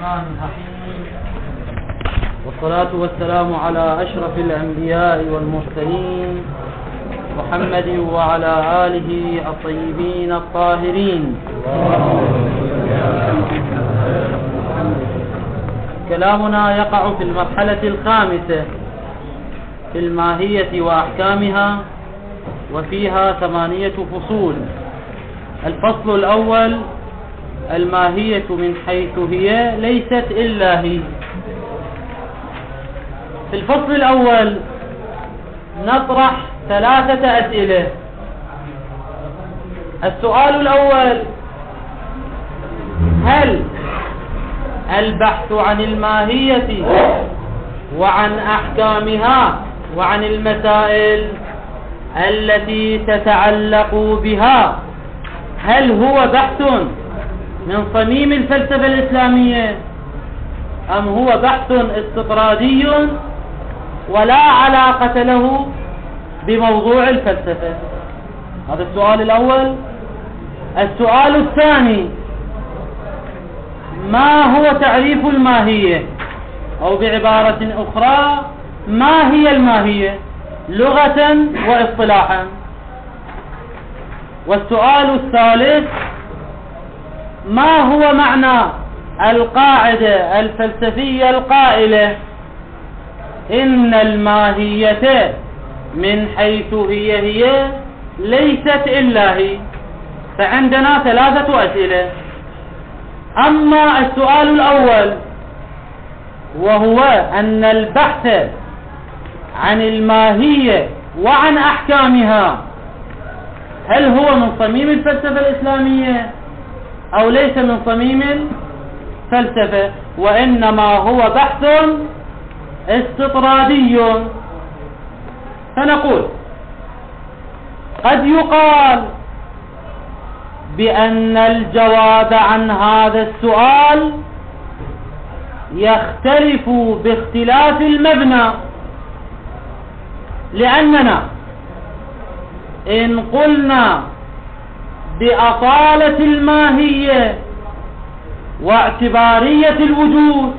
الرحمن الرحيم، والصلاة والسلام على أشرف الأنبياء والمرسلين محمد وعلى آله الطيبين الطاهرين. كلامنا يقع في المرحلة الخامسة في الماهية وأحكامها، وفيها 8 فصول. الفصل الأول: الماهية من حيث هي ليست إلا هي. في الفصل الأول نطرح 3 أسئلة. السؤال الأول: هل البحث عن الماهية وعن أحكامها وعن المسائل التي تتعلق بها هل هو بحث من صميم الفلسفة الإسلامية، أم هو بحث استطرادي ولا علاقة له بموضوع الفلسفة؟ هذا السؤال الأول. السؤال الثاني: ما هو تعريف الماهية، أو بعبارة أخرى ما هي الماهية لغة واصطلاحا؟ والسؤال الثالث: ما هو معنى القاعدة الفلسفية القائلة إن الماهية من حيث هي ليست إلا هي؟ فعندنا 3 أسئلة. أما السؤال الأول وهو أن البحث عن الماهية وعن أحكامها هل هو من صميم الفلسفة الإسلامية أو ليس من صميم الفلسفة، وإنما هو بحث استطرادي، فنقول قد يقال بأن الجواب عن هذا السؤال يختلف باختلاف المبنى، لأننا إن قلنا بأصالة الماهية واعتبارية الوجود،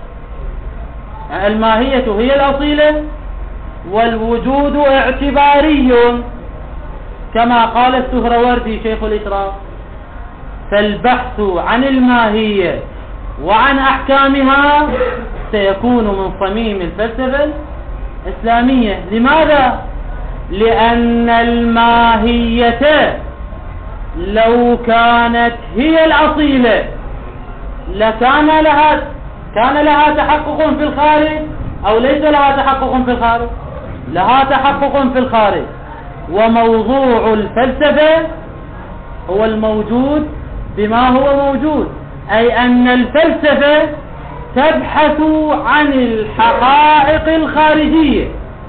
الماهية هي الأصيلة والوجود اعتباري كما قال السهروردي شيخ الإشراق، فالبحث عن الماهية وعن أحكامها سيكون من صميم الفلسفة الإسلامية. لماذا؟ لأن الماهية لو كانت هي الأصيلة لكان لها تحقق في الخارج أو ليس لها تحقق في الخارج؟ لها تحقق في الخارج. وموضوع الفلسفة هو الموجود بما هو موجود، أي أن الفلسفة تبحث عن الحقائق الخارجية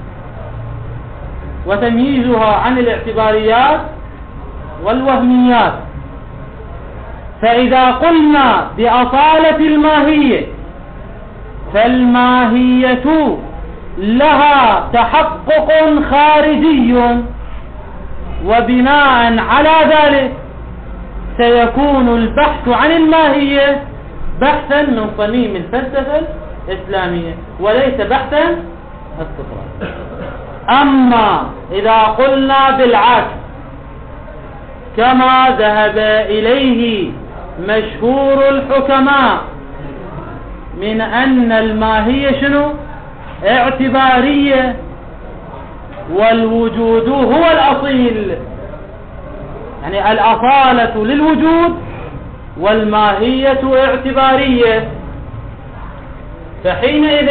وتمييزها عن الاعتباريات والوهميات. فإذا قلنا بأصالة الماهية فالماهية لها تحقق خارجي، وبناء على ذلك سيكون البحث عن الماهية بحثا من صميم الفلسفة الإسلامية وليس بحثا استطراديا. أما إذا قلنا بالعكس كما ذهب إليه مشهور الحكماء من أن الماهية شنو؟ اعتبارية، والوجود هو الأصيل، يعني الأصالة للوجود والماهية اعتبارية، فحينئذ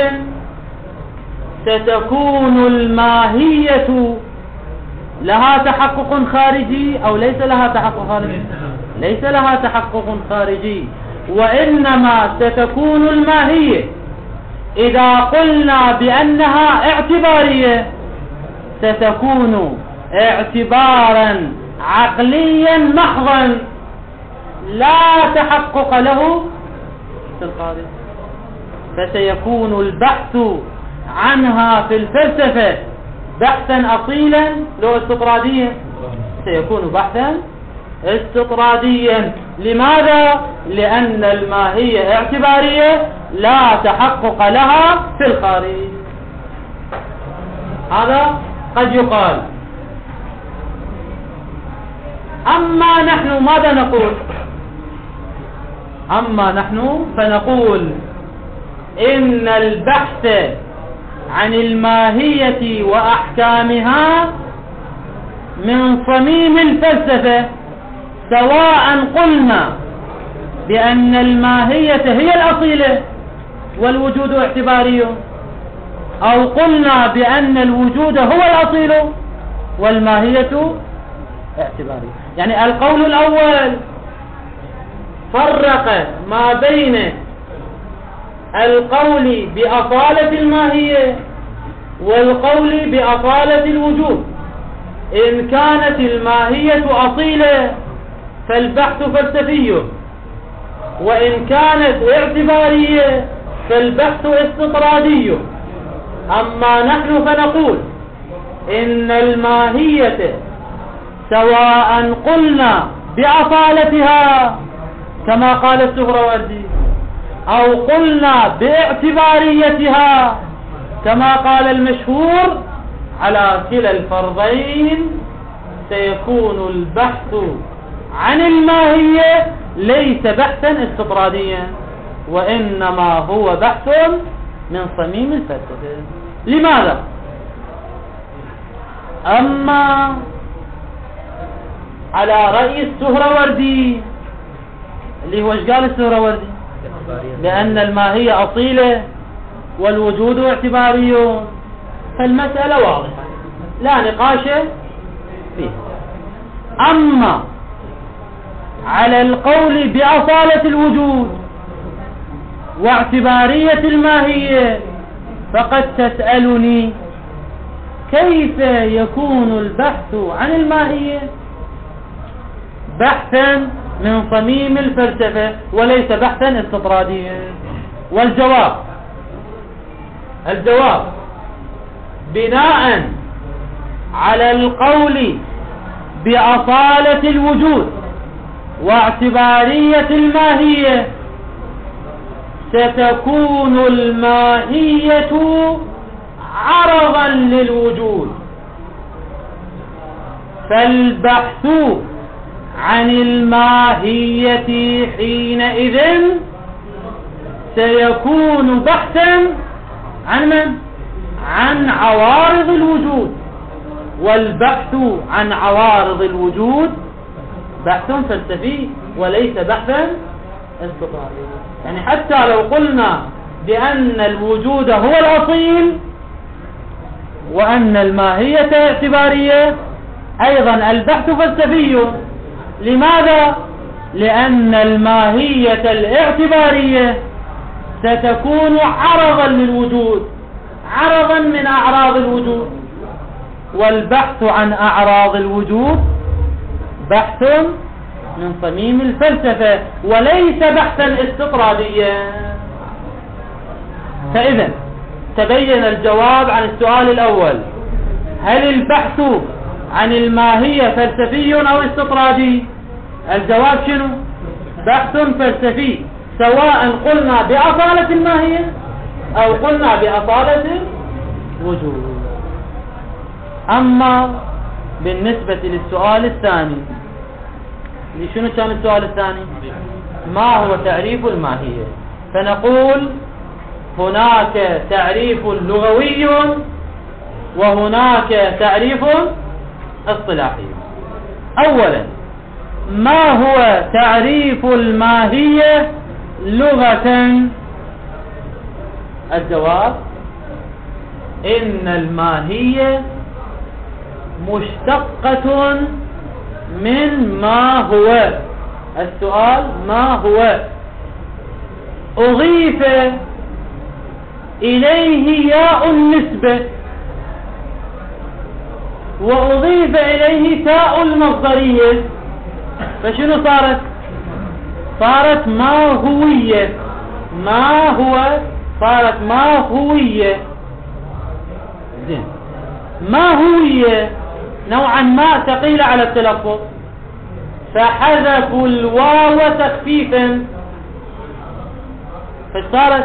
ستكون الماهية لها تحقق خارجي أو ليس لها تحقق خارجي؟ ليس لها تحقق خارجي، وإنما ستكون الماهية إذا قلنا بأنها اعتبارية ستكون اعتبارا عقليا محضا لا تحقق له في الخارج، فسيكون البحث عنها في الفلسفة بحثا أصيلا لو استطراديا، سيكون بحثا استطراديا. لماذا؟ لأن الماهية اعتبارية لا تحقق لها في الخارج. هذا قد يقال. أما نحن ماذا نقول؟ أما نحن فنقول إن البحث عن الماهية وأحكامها من صميم الفلسفة، سواء قلنا بأن الماهية هي الأصيلة والوجود اعتباري، أو قلنا بأن الوجود هو الأصيل والماهية اعتبارية. يعني القول الأول فرق ما بين القول بأصالة الماهية والقول بأصالة الوجود. إن كانت الماهية أصيلة فالبحث فلسفي، وإن كانت اعتبارية فالبحث استطرادي. أما نحن فنقول إن الماهية سواء قلنا بأصالتها كما قال السهروردي أو قلنا باعتباريتها كما قال المشهور، على كلا الفرضين سيكون البحث عن الماهية ليس بحثا استطراديا، وإنما هو بحث من صميم الفلسفة. لماذا؟ أما على رأي السهروردي، اللي هو ايش قال السهروردي؟ لأن الماهية أصيلة والوجود اعتباري، فالمسألة واضحة لا نقاش فيه. أما على القول بأصالة الوجود واعتبارية الماهية فقد تسألني كيف يكون البحث عن الماهية بحثا من صميم الفلسفة وليس بحثا استطراديا؟ والجواب بناء على القول بأصالة الوجود واعتبارية الماهية ستكون الماهية عرضا للوجود، فالبحث عن الماهية حينئذ سيكون بحثا عن من؟ عن عوارض الوجود، والبحث عن عوارض الوجود بحث فلسفي وليس بحثا استطرادي. يعني حتى لو قلنا بأن الوجود هو الأصيل وأن الماهية اعتبارية، أيضا البحث فلسفي. لماذا؟ لأن الماهية الاعتبارية ستكون عرضا للوجود، عرضا من أعراض الوجود، والبحث عن أعراض الوجود بحث من صميم الفلسفة وليس بحثا استطراديا. فإذا تبين الجواب عن السؤال الأول: هل البحث عن الماهية فلسفي أو استطرادي؟ الجواب شنو؟ بحث فلسفي، سواء قلنا بأصالة الماهية أو قلنا بأصالة الوجود. أما بالنسبة للسؤال الثاني، شنو كان السؤال الثاني؟ ما هو تعريف الماهية؟ فنقول هناك تعريف لغوي وهناك تعريف اصطلاحي. أولا، ما هو تعريف الماهية لغة؟ الجواب: إن الماهية مشتقة من ما هو. السؤال: ما هو؟ أضيف إليه ياء النسبة وأضيف إليه تاء المصدرية، فشنو صارت؟ صارت ما هوية. ما هو صارت ما هوية. زين، ما هوية نوعا ما ثقيلة على التلفظ. فحذفوا الواو تخفيفا، فصارت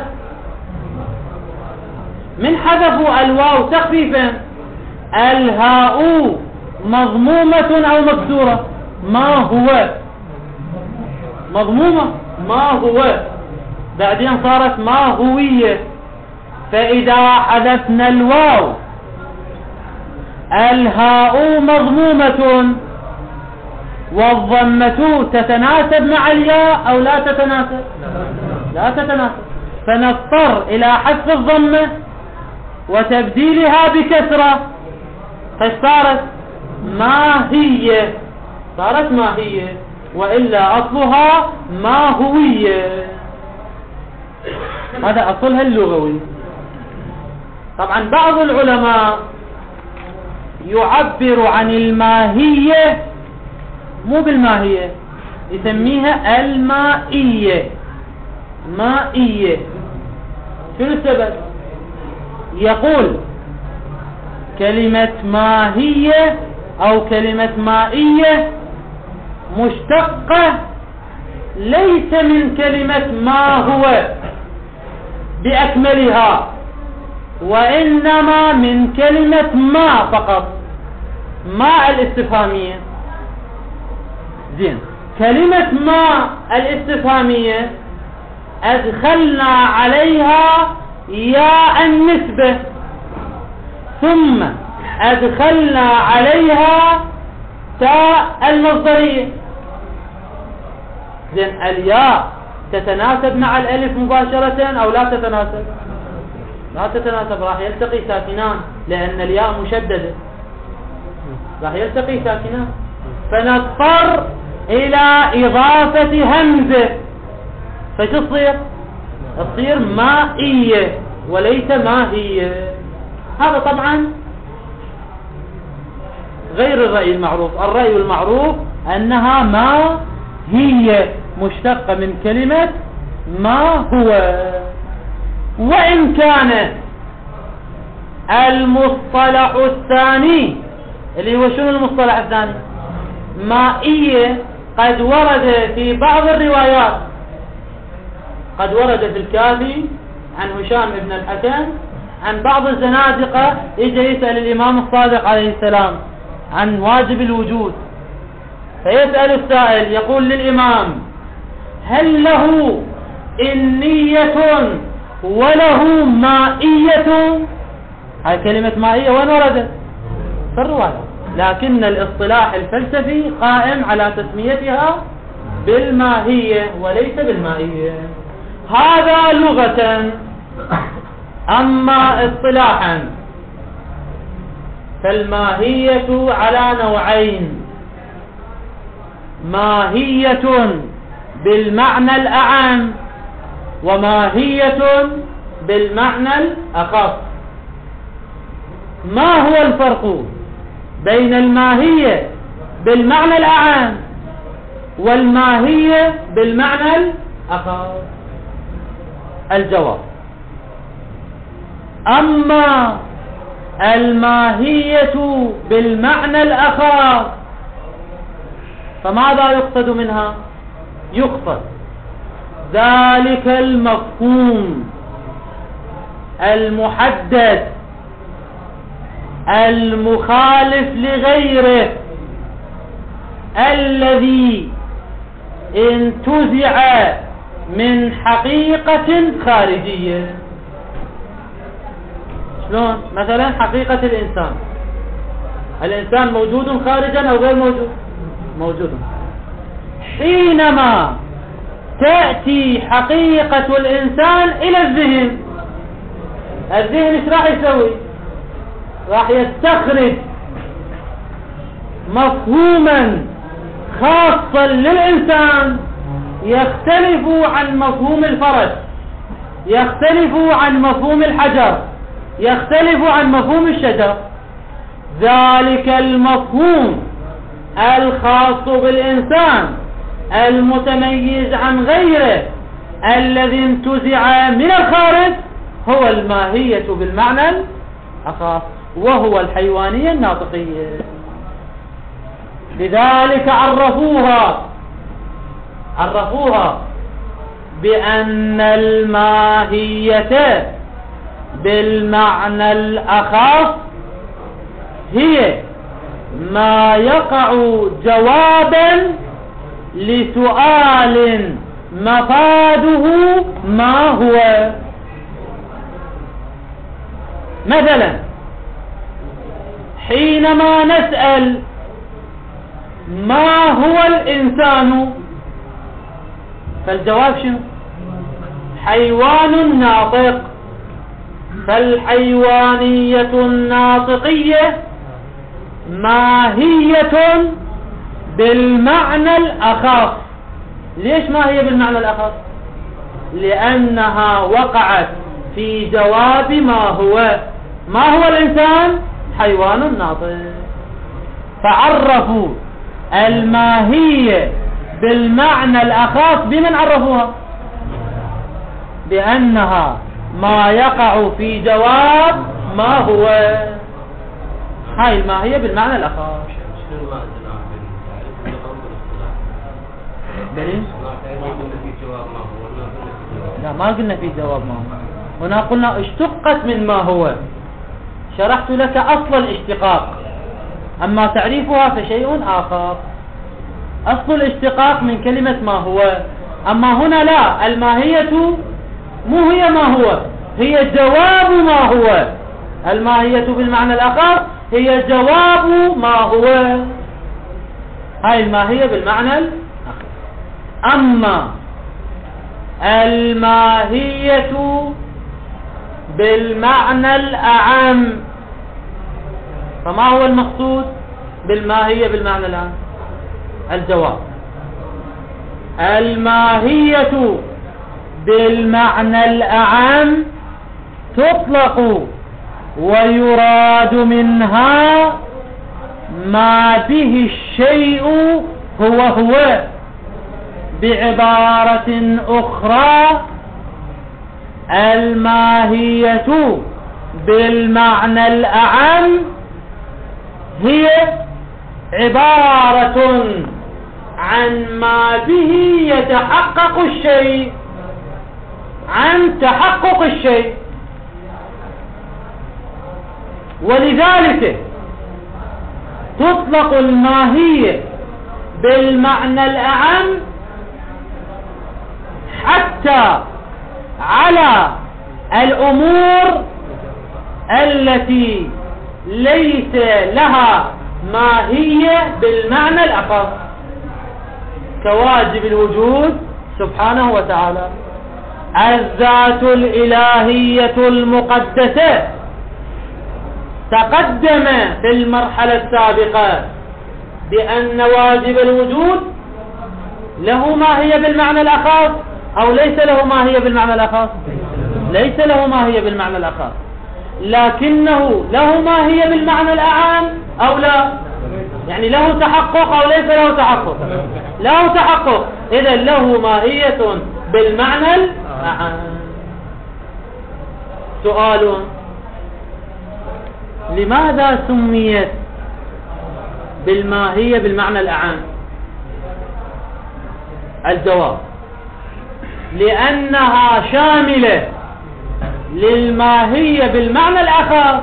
من حذفوا الواو تخفيفا الهاء مضمومة أو مكسورة؟ ما هو مضمومة، ما هو، بعدين صارت ما هوية. فإذا حذفنا الواو الهاء مضمومة والضمة تتناسب مع الياء أو لا تتناسب؟ لا تتناسب، فنضطر إلى حذف الضمة وتبديلها بكسرة، فصارت ما هي، صارت ما هي، وإلا أصلها ما هوية. هذا أصلها اللغوي. طبعا بعض العلماء يعبر عن الماهية مو بالماهية، يسميها المائية، مائية. شنو السبب؟ يقول كلمة ماهية أو كلمة مائية مشتقة ليس من كلمة ما هو بأكملها، وإنما من كلمة ما فقط، ما الاستفهامية. زين، كلمة ما الاستفهامية أدخلنا عليها ياء النسبة، ثم أدخلنا عليها تاء المصدرية. زين، الياء تتناسب مع الألف مباشرة أو لا تتناسب؟ لا تتناسب، راح يلتقي ساكنان لأن الياء مشددة، راح يلتقي ساكنان، فنضطر إلى إضافة همزة، فتصير تصير مائية وليس ماهية. هذا طبعا غير الرأي المعروف. الرأي المعروف أنها ما هي مشتقة من كلمة ما هو. وإن كان المصطلح الثاني اللي هو شنو المصطلح الثاني؟ مائية، قد ورد في بعض الروايات، قد ورد في الكافي عن هشام بن الحسن عن بعض الزنادقة، إجا يسأل الإمام الصادق عليه السلام عن واجب الوجود، فيسأل السائل يقول للإمام هل له إنية وله مائية؟ هاي كلمة مائية وين وردت؟ في الرواية، لكن الاصطلاح الفلسفي قائم على تسميتها بالماهية وليس بالمائية. هذا لغة. أما اصطلاحا فالماهية على نوعين: ماهية بالمعنى الأعم وماهية بالمعنى الأخص. ما هو الفرق بين الماهية بالمعنى الأعم والماهية بالمعنى الأخص؟ الجواب: أما الماهية بالمعنى الأخص فماذا يقصد منها؟ يقصد ذلك المفهوم المحدد المخالف لغيره الذي انتزع من حقيقة خارجية. شلون؟ مثلا حقيقة الإنسان موجود خارجا أو غير موجود؟ موجود. حينما تأتي حقيقة الإنسان إلى الذهن ايش راح يسوي؟ راح يستخرج مفهوما خاصا للإنسان يختلف عن مفهوم الفرس، يختلف عن مفهوم الحجر، يختلف عن مفهوم الشجر. ذلك المفهوم الخاص بالإنسان المتميز عن غيره الذي انتزع من الخارج هو الماهية بالمعنى الأخص، وهو الحيوانية الناطقية. لذلك عرفوها بأن الماهية بالمعنى الأخص هي ما يقع جوابا لسؤال مفاده ما هو. مثلا حينما نسأل ما هو الإنسان، فالجواب شنو؟ حيوان ناطق. فالحيوانية الناطقية ماهية بالمعنى الأخص. ليش ما هي بالمعنى الأخص؟ لأنها وقعت في جواب ما هو الإنسان؟ حيوان ناطق. فعرفوا الماهية بالمعنى الأخص بمن عرفوها؟ بأنها ما يقع في جواب ما هو. هاي الماهية بالمعنى الأخص. لا، ما قلنا في جواب ما هو، هنا قلنا اشتقت من ما هو. شرحت لك أصل الاشتقاق، أما تعريفها فشيء آخر. أصل الاشتقاق من كلمة ما هو، أما هنا لا، الماهية مو هي ما هو، هي جواب ما هو. الماهية بالمعنى الآخر هي جواب ما هو. هاي الماهية بالمعنى الآخر. أما الماهية بالمعنى الأعم، فما هو المقصود بالماهية بالمعنى الأعم؟ الجواب. الماهية بالمعنى الأعم تطلق ويراد منها ما به الشيء هو. بعبارة أخرى، الماهية بالمعنى الأعم هي عبارة عن ما به يتحقق الشيء، عن تحقق الشيء. ولذلك تطلق الماهية بالمعنى الأعم حتى على الأمور التي ليس لها ماهية بالمعنى الأخص، كواجب الوجود سبحانه وتعالى. الذات الإلهية المقدسة تقدم في المرحلة السابقة بأن واجب الوجود له ماهية بالمعنى الأخص أو ليس له ماهية بالمعنى الأخص؟ ليس له ماهية بالمعنى الأخص، لكنه له ماهية بالمعنى الأعام أو لا؟ يعني له تحقق أو ليس له تحقق؟ له تحقق. إذا له ماهية بالمعنى الأعام. سؤال: لماذا سميت بالماهية بالمعنى الأعام؟ الجواب: لأنها شاملة للماهية بالمعنى الآخر،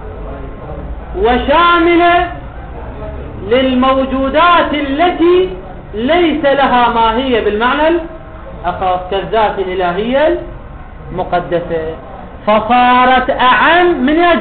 وشاملة للموجودات التي ليس لها ماهية بالمعنى الآخر، كالذات الإلهية المقدسة. فصارت أعم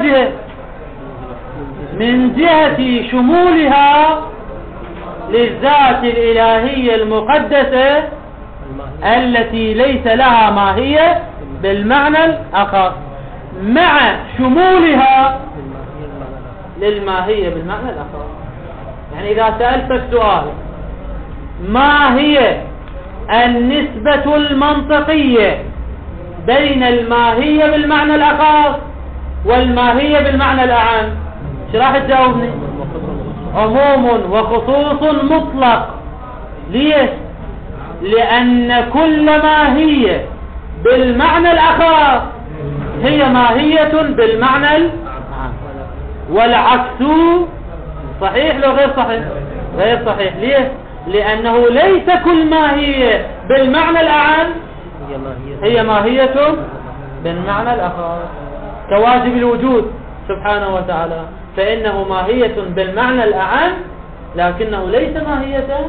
من جهة شمولها للذات الإلهية المقدسة التي ليس لها ماهية بالمعنى الآخر، مع شمولها للماهية بالمعنى الآخر. يعني إذا سألتك سؤال: ما هي النسبة المنطقية بين الماهية بالمعنى الآخر والماهية بالمعنى الأعام، شو راح تجاوبني؟ عموم وخصوص مطلق. ليش؟ لأن كل ماهية بالمعنى الآخر هي ماهية بالمعنى العام، والعكس صحيح لو غير صحيح؟ غير صحيح. ليه؟ لأنه ليس كل ماهية بالمعنى الأعم هي ماهية بالمعنى الأخر. كواجب الوجود سبحانه وتعالى فإنه ماهية بالمعنى الأعم لكنه ليس ماهية.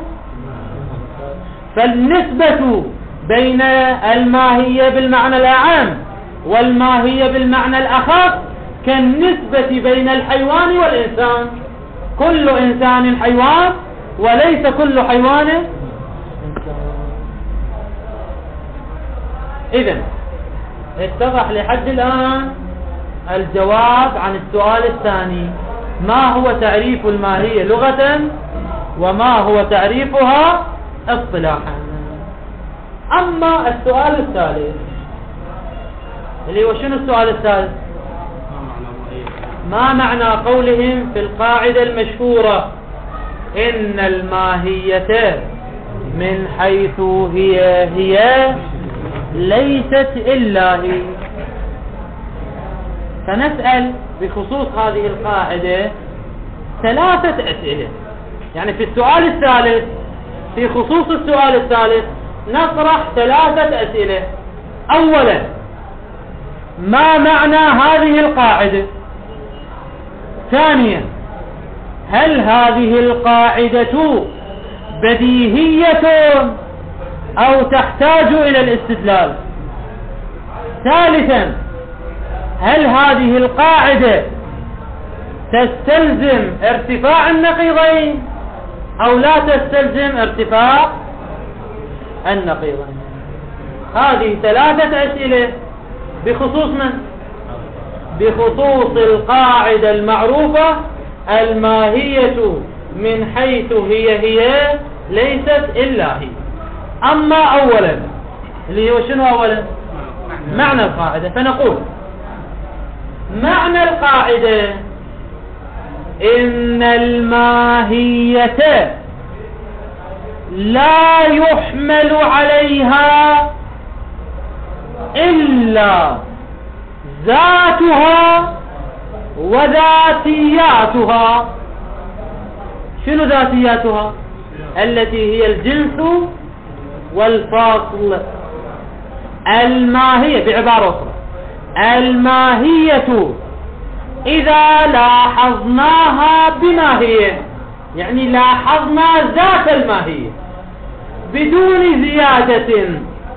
فالنسبة بين الماهية بالمعنى الأعم والماهية بالمعنى الأخص كالنسبة بين الحيوان والإنسان. كل إنسان حيوان وليس كل حيوان إنسان. إذن اتضح لحد الآن الجواب عن السؤال الثاني: ما هو تعريف الماهية لغة وما هو تعريفها اصطلاحا. أما السؤال الثالث اللي هو شنو السؤال الثالث؟ ما معنى قولهم في القاعدة المشهورة إن الماهية من حيث هي ليست إلا هي. فنسأل بخصوص هذه القاعدة 3 أسئلة. يعني في السؤال الثالث، في خصوص السؤال الثالث نطرح 3 أسئلة. أولا: ما معنى هذه القاعدة؟ ثانيا: هل هذه القاعدة بديهية أو تحتاج إلى الاستدلال؟ ثالثا: هل هذه القاعدة تستلزم ارتفاع النقيضين أو لا تستلزم ارتفاع النقيضين؟ هذه 3 أسئلة بخصوص من؟ بخصوص القاعدة المعروفة: الماهية من حيث هي ليست إلا هي. أما أولا اللي هو شنو أولا؟ معنى القاعدة. فنقول معنى القاعدة: إن الماهية لا يحمل عليها إلا ذاتها وذاتياتها. شنو ذاتياتها؟ التي هي الجنس والفاصل. الماهية بعبارة أخرى: الماهية إذا لاحظناها بماهية، يعني لاحظنا ذات الماهية بدون زيادة،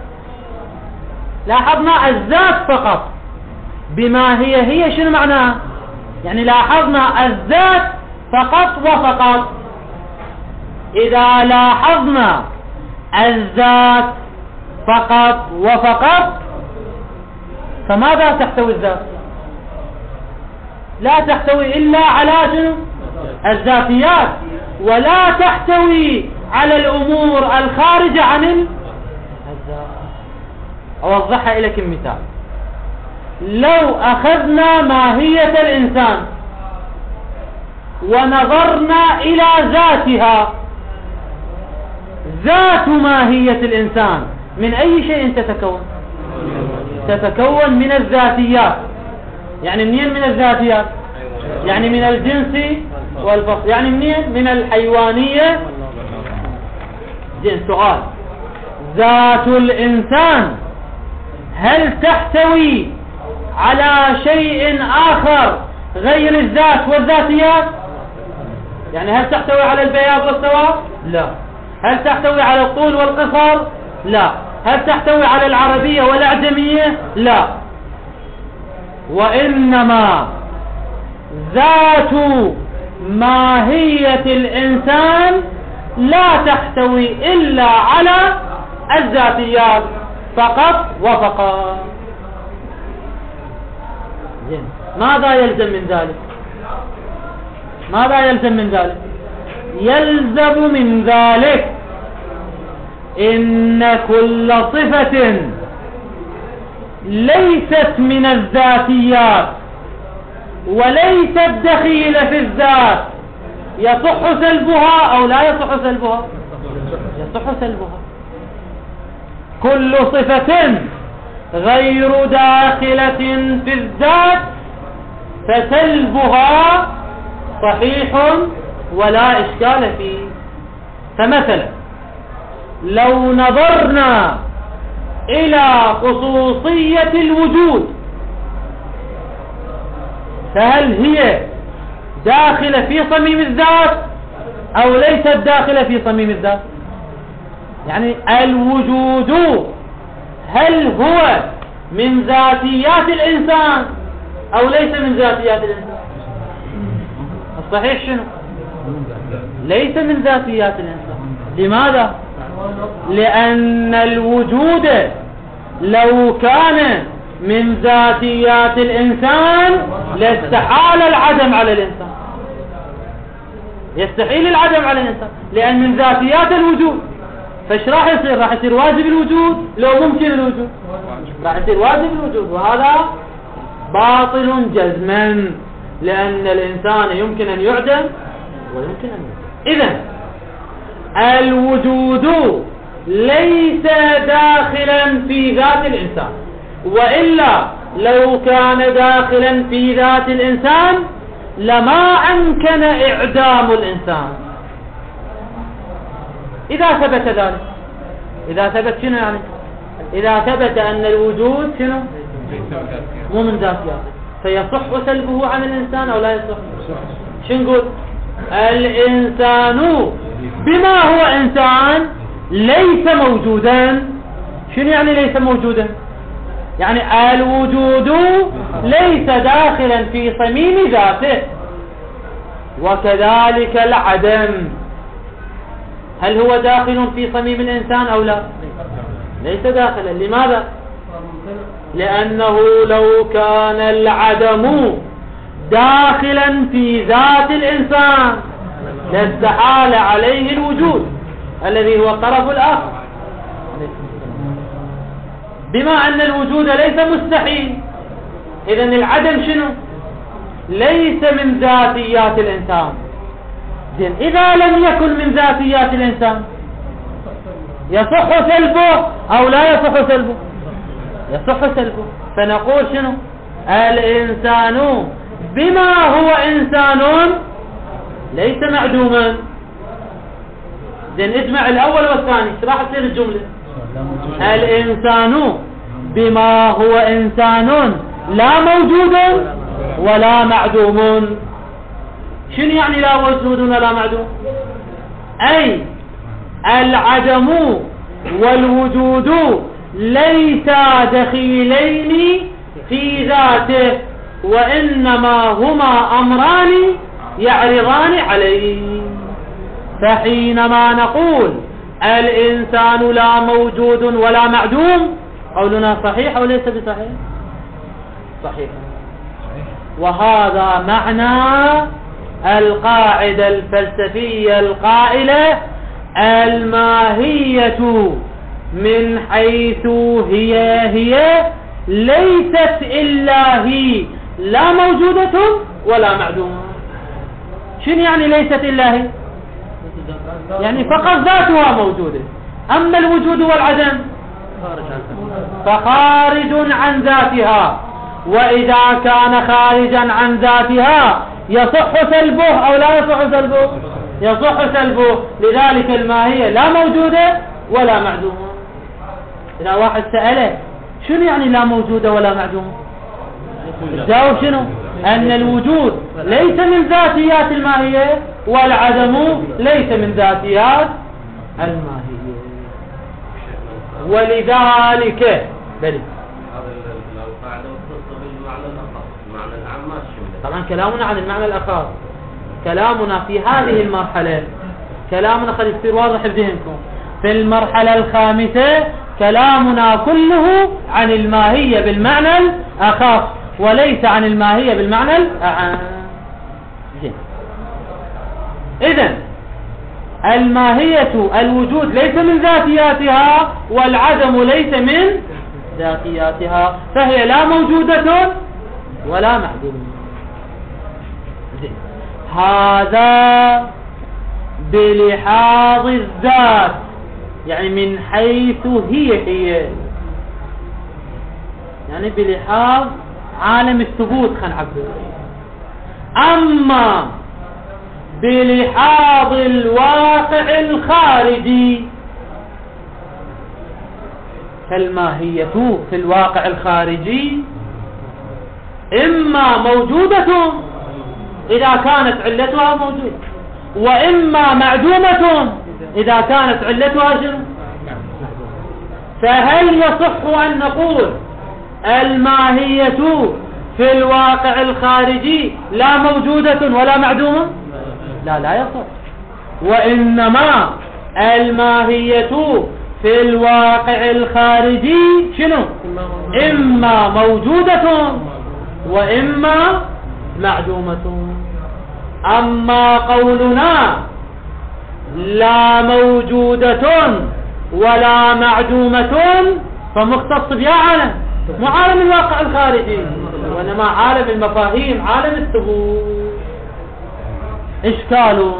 لاحظنا الذات فقط بماهية. هي شنو معناها؟ يعني لاحظنا الذات فقط وفقط. إذا لاحظنا الذات فقط وفقط فماذا تحتوي الذات؟ لا تحتوي إلا على الذاتيات، ولا تحتوي على الأمور الخارجة عن الذات. أوضحها لكم مثال: لو أخذنا ماهية الإنسان ونظرنا إلى ذاتها، ذات ماهية الإنسان من أي شيء تتكون؟ تتكون من الذاتيات. يعني منين من الذاتيات؟ يعني من الجنس والفصل. يعني منين؟ من الحيوانية. سؤال: ذات الإنسان هل تحتوي على شيء آخر غير الذات والذاتيات؟ يعني هل تحتوي على البياض والسواد؟ لا. هل تحتوي على الطول والقصر؟ لا. هل تحتوي على العربية والأعجمية؟ لا. وإنما ذات ماهية الإنسان لا تحتوي إلا على الذاتيات فقط وفقط. ماذا يلزم من ذلك؟ ماذا يلزم من ذلك؟ يلزم من ذلك إن كل صفة ليست من الذاتيات وليست دخيلة في الذات يصح سلبها أو لا يصح سلبها؟ يصح سلبها. كل صفة غير داخلة في الذات فسلبها صحيح ولا إشكال فيه. فمثلا لو نظرنا إلى خصوصية الوجود، فهل هي داخلة في صميم الذات أو ليست داخلة في صميم الذات؟ يعني الوجود هل هو من ذاتيات الإنسان أو ليس من ذاتيات الإنسان؟ الصحيح شنو؟ ليس من ذاتيات الإنسان. لماذا؟ لأن الوجود لو كان من ذاتيات الإنسان لاستحال العدم على الإنسان، يستحيل العدم على الإنسان، لأن من ذاتيات الوجود. فايش راح يصير؟ راح يصير واجب الوجود لو ممكن الوجود، راح يصير واجب الوجود، وهذا باطل جزما، لأن الإنسان يمكن أن يعدم ويمكن أن يوجد. إذن الوجود ليس داخلا في ذات الإنسان، وإلا لو كان داخلا في ذات الإنسان لما أمكن إعدام الإنسان. إذا ثبت ذلك، إذا ثبت شنو يعني؟ إذا ثبت أن الوجود شنو؟ مو من ذاتياته، فيصح سلبه عن الإنسان أو لا يصح؟ شو نقول؟ الإنسان بما هو إنسان ليس موجودا. شنو يعني ليس موجودا؟ يعني الوجود ليس داخلا في صميم ذاته، وكذلك العدم. هل هو داخل في صميم الإنسان أو لا؟ ليس داخلا. لماذا؟ لأنه لو كان العدم داخلا في ذات الإنسان لاستحال عليه الوجود الذي هو الطرف الآخر. بما أن الوجود ليس مستحيل، إذن العدم شنو؟ ليس من ذاتيات الإنسان. زين، إذا لم يكن من ذاتيات الإنسان يصح سلبه أو لا يصح سلبه؟ يصح سلبه. فنقول شنو؟ الإنسان بما هو إنسان ليس معدوما. زين، اجمع الأول والثاني، راح تصير الجملة. الإنسان بما هو إنسان لا موجود ولا معدوم. شنو يعني لا موجود ولا معدوم؟ أي العدم والوجود ليسا دخيلين في ذاته، وإنما هما أمران يعرضان عليه. فحينما نقول الإنسان لا موجود ولا معدوم، قولنا صحيح أو ليس بصحيح؟ صحيح. وهذا معنى القاعدة الفلسفية القائلة: الماهية من حيث هي ليست إلا هي، لا موجودة ولا معدومة. شنو يعني ليست إلا هي؟ يعني فقط ذاتها موجودة، أما الوجود والعدم فخارج عن ذاتها. وإذا كان خارجا عن ذاتها يصح سلبه أو لا يصح سلبه؟ يصح سلبه. لذلك الماهية لا موجودة ولا معدومة. إذا واحد سأله شنو يعني لا موجودة ولا معدومة، الجواب شنو؟ أن الوجود ليس من ذاتيات الماهية والعدم ليس من ذاتيات الماهية. ولذلك طبعا كلامنا عن المعنى الأخر، كلامنا في هذه المرحلة، كلامنا خلي يصير واضح بذهنكم. في المرحلة الخامسة كلامنا كله عن الماهية بالمعنى الأخص وليس عن الماهية بالمعنى الأعم. إذن الماهية الوجود ليس من ذاتياتها والعدم ليس من ذاتياتها، فهي لا موجودة ولا معدومة. هذا بلحاظ الذات، يعني من حيث هي يعني بلحاظ عالم الثبوت خلينا نعبر. أما بلحاظ الواقع الخارجي. فالماهية في الواقع الخارجي إما موجودة إذا كانت علتها موجودة، وإما معدومة إذا كانت علتها شنو؟ فهل يصح أن نقول الماهية في الواقع الخارجي لا موجودة ولا معدومة؟ لا يصح. وإنما الماهية في الواقع الخارجي شنو؟ إما موجودة وإما معدومة. أما قولنا لا موجودة ولا معدومة فمختص بها عالم، مو عالم الواقع الخارجي، وإنما عالم المفاهيم، عالم الثبوت. إشكال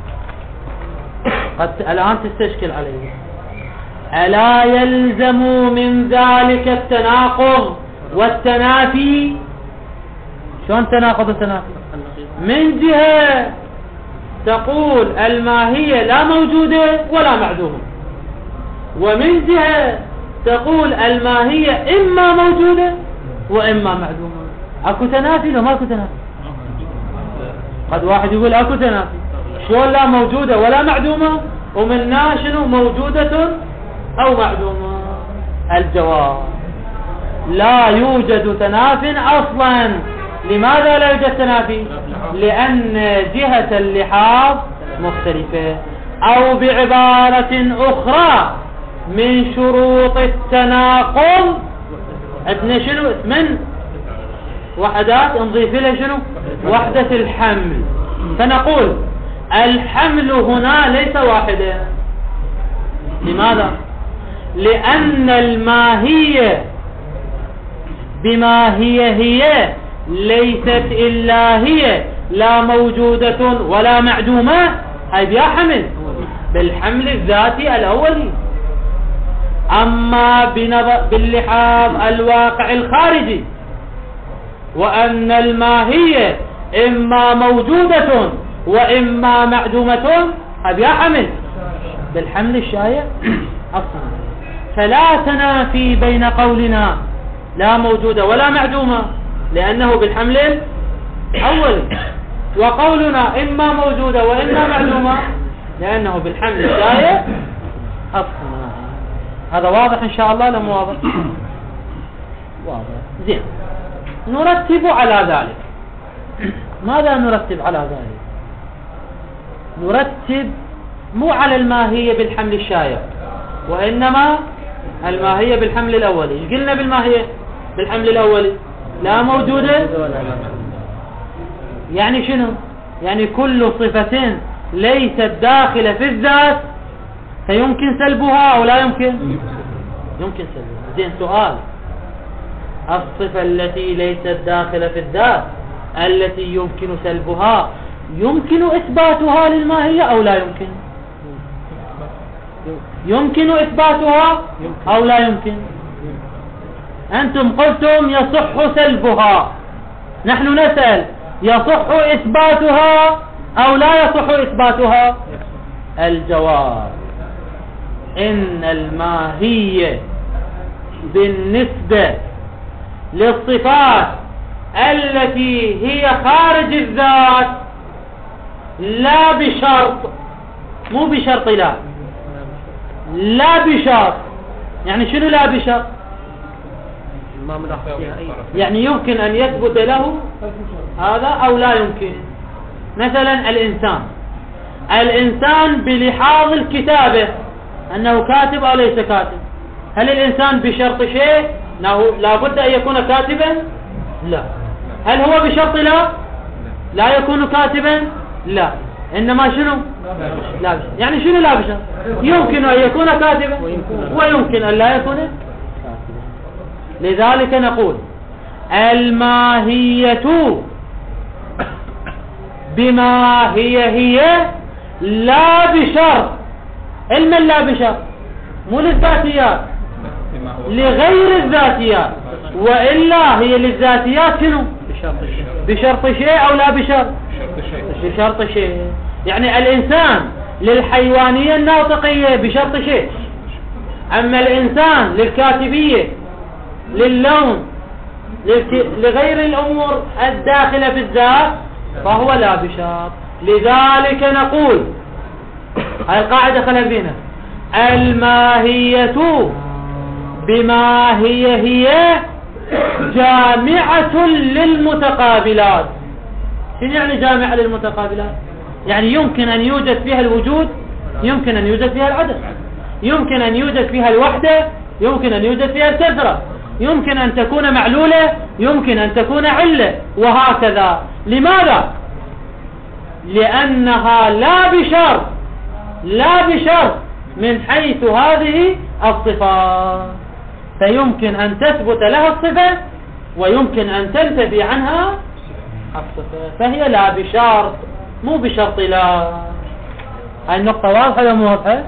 قد الآن تستشكل عليه. ألا يلزم من ذلك التناقض والتنافي؟ شلون تناقض وتنافي؟ من جهة تقول الماهية لا موجودة ولا معدومة، ومن جهة تقول الماهية إما موجودة وإما معدومة. أكو تنافي لو ماكو تنافي؟ قد واحد يقول أكو تنافي، شلون لا موجودة ولا معدومة ومنها شنو موجودة أو معدومة؟ الجواب لا يوجد تناف أصلا. لماذا لا يوجد تنافي؟ لأن جهة اللحاظ مختلفة، أو بعبارة أخرى من شروط التناقض عندنا شنو؟ من وحدات نضيف لها شنو؟ وحدة الحمل. فنقول الحمل هنا ليس واحدا. لماذا؟ لأن الماهية بما هي ليست إلا هي، لا موجودة ولا معدومة. هاي بها حمل بالحمل الذاتي الأولي. أما باللحاظ الواقع الخارجي وأن الماهية إما موجودة وإما معدومة، هاي بها حمل بالحمل الشائع أصلا. فلا تنافي بين قولنا لا موجودة ولا معدومة لأنه بالحمل الأول، وقولنا إما موجودة وإما معدومة لأنه بالحمل الشائع أصلا. هذا واضح إن شاء الله؟ لم واضح؟ واضح. زين، نرتب على ذلك. ماذا نرتب على ذلك؟ نرتب مو على الماهية بالحمل الشائع، وإنما الماهية بالحمل الأولي. إيش قلنا بالماهية بالحمل الأولي؟ لا موجودة. يعني شنو؟ يعني كل صفة ليست داخلة في الذات فيمكن سلبها أو لا يمكن؟ يمكن سلبها. زين، سؤال: الصفة التي ليست داخلة في الذات التي يمكن سلبها يمكن إثباتها للماهية أو لا يمكن؟ يمكن إثباتها أو لا يمكن؟ أنتم قلتم يصح سلبها، نحن نسأل يصح إثباتها أو لا يصح إثباتها؟ الجواب: إن الماهية بالنسبة للصفات التي هي خارج الذات لا بشرط، مو بشرط، لا بشرط. يعني شنو لا بشرط؟ يعني يمكن أن يثبت له هذا أو لا يمكن. مثلا الإنسان بلحاظ الكتابة أنه كاتب أو ليس كاتب، هل الإنسان بشرط شيء لا بد أن يكون كاتبا؟ لا. هل هو بشرط لا يكون كاتبا؟ لا. إنما شنو؟ لا بشرط. يعني شنو لا بشرط؟ يمكن أن يكون كاتبا ويمكن أن لا يكون كاتبا. لذلك نقول الماهية بما هي لا بشرط. علما لا بشرط، مو للذاتيات، لغير الذاتيات. وإلا هي للذاتيات شنو؟ بشرط شيء أو لا بشرط شيء. يعني الإنسان للحيوانية الناطقية بشرط شيء، أما الإنسان للكاتبية للون لغير الأمور الداخلة في الذات فهو لا بشرط. لذلك نقول هاي القاعدة خلال بينا الماهية بما هي جامعة للمتقابلات. شنو يعني جامعة للمتقابلات؟ يعني يمكن أن يوجد فيها الوجود، يمكن أن يوجد فيها العدم، يمكن أن يوجد فيها الوحدة، يمكن أن يوجد فيها الكثرة، يمكن أن تكون معلولة، يمكن أن تكون علة، وهكذا. لماذا؟ لأنها لا بشرط من حيث هذه الصفات، فيمكن أن تثبت لها الصفة ويمكن أن تنتفي عنها الصفة، فهي لا بشرط مو بشرط لا. هاي النقطة واضحة ولا مو واضحة؟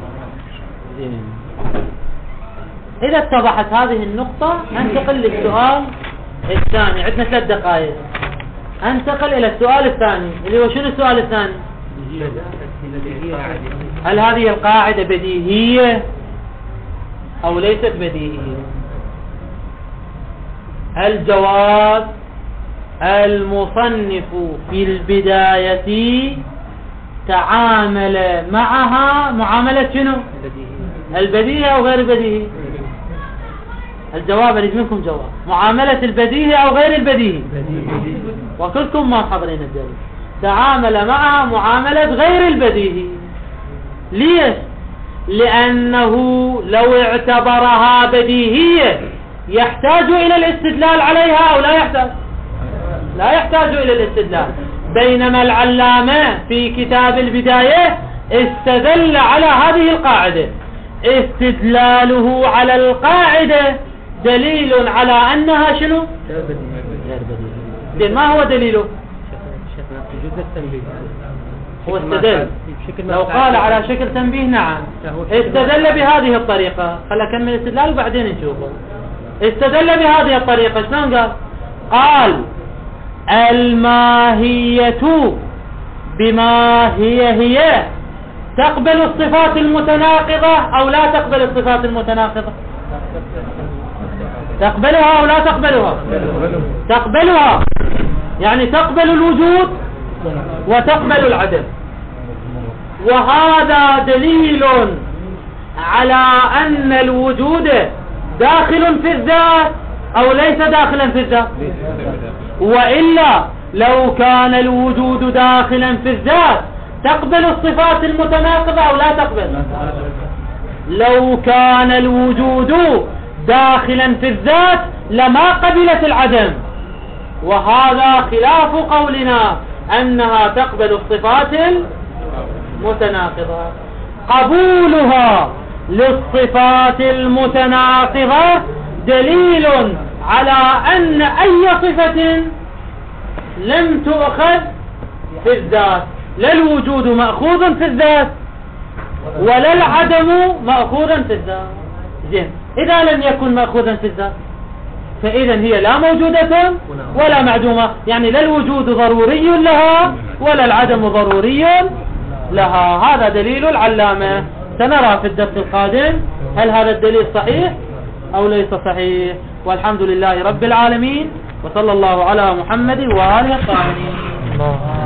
إذا اتضحت هذه النقطة انتقل للسؤال الثاني. عندنا 3 دقائق. انتقل إلى السؤال الثاني اللي هو شنو السؤال الثاني؟ هل هذه القاعدة بديهية أو ليست بديهية؟ الجواب المصنف في البداية تعامل معها معاملة شنو؟ البديهية أو غير البديهي؟ الجواب أريد منكم جواب. معاملة البديهي أو غير البديهي؟ وكلكم ما حضرين الدليل. تعامل معها معاملة غير البديهي. ليش؟ لأنه لو اعتبرها بديهية يحتاج إلى الاستدلال عليها أو لا يحتاج؟ لا يحتاج إلى الاستدلال. بينما العلامة في كتاب البداية استدل على هذه القاعدة. استدلاله على القاعدة دليل على أنها شنو؟ غير بديهية. ما هو دليله؟ هو استدل. لو قال على شكل تنبيه نعم استدل بهذه الطريقة. خلنا نكمل الاستدلال وبعدين نشوفه. استدل بهذه الطريقة. شلون قال الماهية بما هي تقبل الصفات المتناقضة أو لا تقبل الصفات المتناقضة؟ تقبلها أو لا تقبلها؟ تقبلها، يعني تقبل الوجود وتقبل العدم. وهذا دليل على أن الوجود داخل في الذات أو ليس داخلا في الذات. وإلا لو كان الوجود داخلا في الذات تقبل الصفات المتناقضة أو لا تقبل؟ لو كان الوجود داخلا في الذات لما قبلت العدم، وهذا خلاف قولنا أنها تقبل الصفات المتناقضة. قبولها للصفات المتناقضة دليل على أن أي صفة لم تؤخذ في الذات، لا الوجود مأخوذ في الذات ولا العدم مأخوذا في الذات. زين، إذا لم يكن مأخوذا في الذات فإذا هي لا موجودة ولا معدومة، يعني لا الوجود ضروري لها ولا العدم ضروري لها. هذا دليل العلامة. سنرى في الدرس القادم هل هذا الدليل صحيح أو ليس صحيح. والحمد لله رب العالمين، وصلى الله على محمد وآله الطاهرين.